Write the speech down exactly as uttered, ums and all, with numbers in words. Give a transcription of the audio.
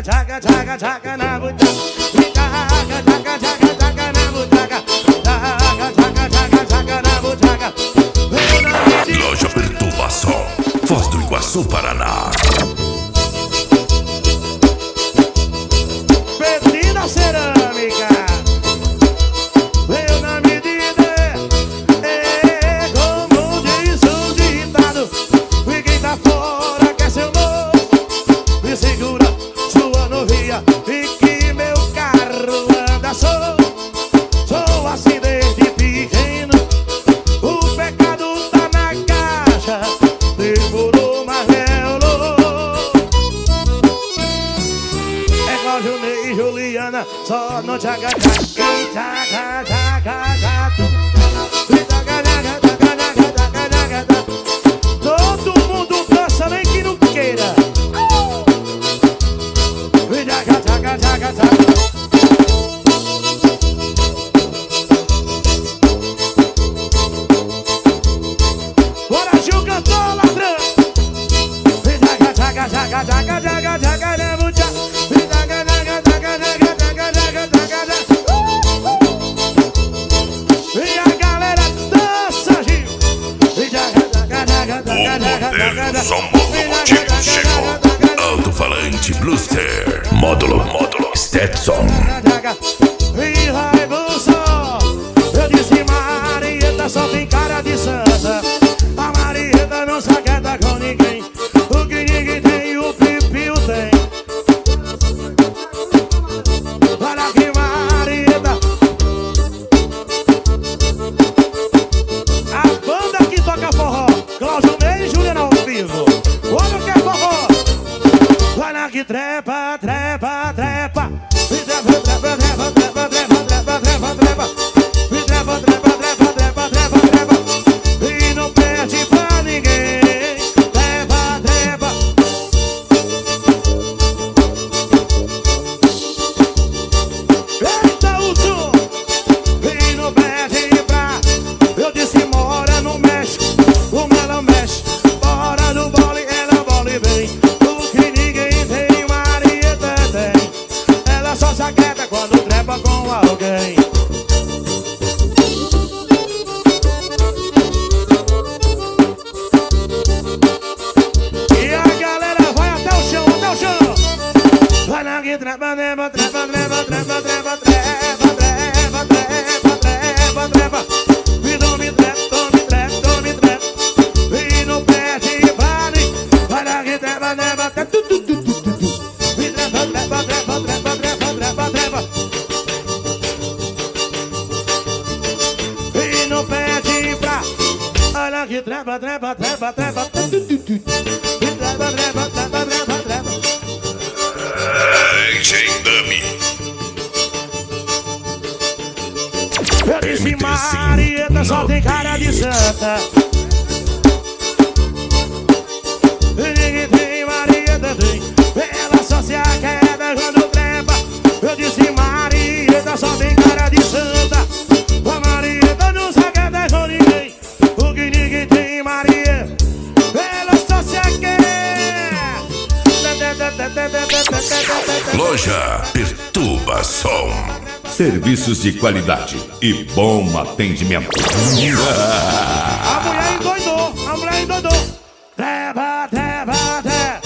tchaca, tchaca, tchaca na butaca. Tchaca, tchaca, tchaca, tchaca na butaca. Tchaca, tchaca, tchaca, tchaca na butaca. Loja Perturbação, Foz do Iguaçu, Paraná. Pedida cerâmica. Veio na medida. É como diz o ditado. E quem tá fora quer ser novo. Me segura sua novia. E que meu carro anda só. Sou assim desde pequeno. O pecado tá na caixa. Demorou, mas é o louco. É igual Junei e Juliana. Só no tchaca, tchaca, tchaca, tchaca, tchaca. Todo mundo dança, nem que não queira. Tchaca, tchaca, tchaca, tchaca. Bora, Gil, cantor, ladrão. Tchaca, tchaca, tchaca, tchaca, tchaca, tchaca, né, mucha. Tchaca, tchaca, tchaca, tchaca, tchaca, tchaca, tchaca, tchaca. E a galera dança, Gil. Tchaca, tchaca, tchaca, tchaca, tchaca, Moderno tchaca. som monomotivo chegou. Alto-falante Bluster. Módulo, módulo Stetson. E vai pro sol. Eu disse Marieta só tem cara de santa. A Marieta não se aquieta com ninguém. O que ninguém tem, o Pipio tem. Olha que Marieta. A banda que toca forró, Cláudio Ney e Juliana ao vivo. Olha o que é forró. Olha que trepa, trepa, trepa. E trepa, trepa, trepa, trepa, trepa, trepa, trepa, trepa. E trepa, trepa, trepa, trepa, trepa, trepa. E não perde pra ninguém. Trepa, trepa. Eita, o tchum. E não perde pra. Eu disse mora no México. Como ela mexe. Fora do bole, ela bole bem. O que ninguém tem, Marieta tem. Ela só se aquieta quando trepa com alguém. E a galera vai até o chão, até o chão. Vai na que trepa, trepa, trepa, trepa, trepa, trepa, trepa, trepa, trepa, trepa, trepa. Me dou, me trepa, me trepa, me trepa. E não perde pra mim. Vai na que trepa, trepa, trepa, tu, tu, tu, tu, tu, tu. Me trepa, trepa, trepa, trepa, trepa, trepa, trepa. E não perde pra. Olha que trepa, trepa, trepa, trepa, tu, tu, tu, tu. Me trepa, trepa, trepa, trepa, trepa. D J Dummy. Eu disse Marieta só tem cara de santa. E ninguém tem, Marieta tem. Ela só se aquieta quando trepa. Eu disse Marieta só tem cara de santa. A Marieta não se aquieta com ninguém. O que ninguém tem, Marieta. Ela só se aquieta. Loja Perturbação. Serviços de qualidade e bom atendimento. A mulher endoidou, a mulher endoidou. Trepa, trepa, trepa.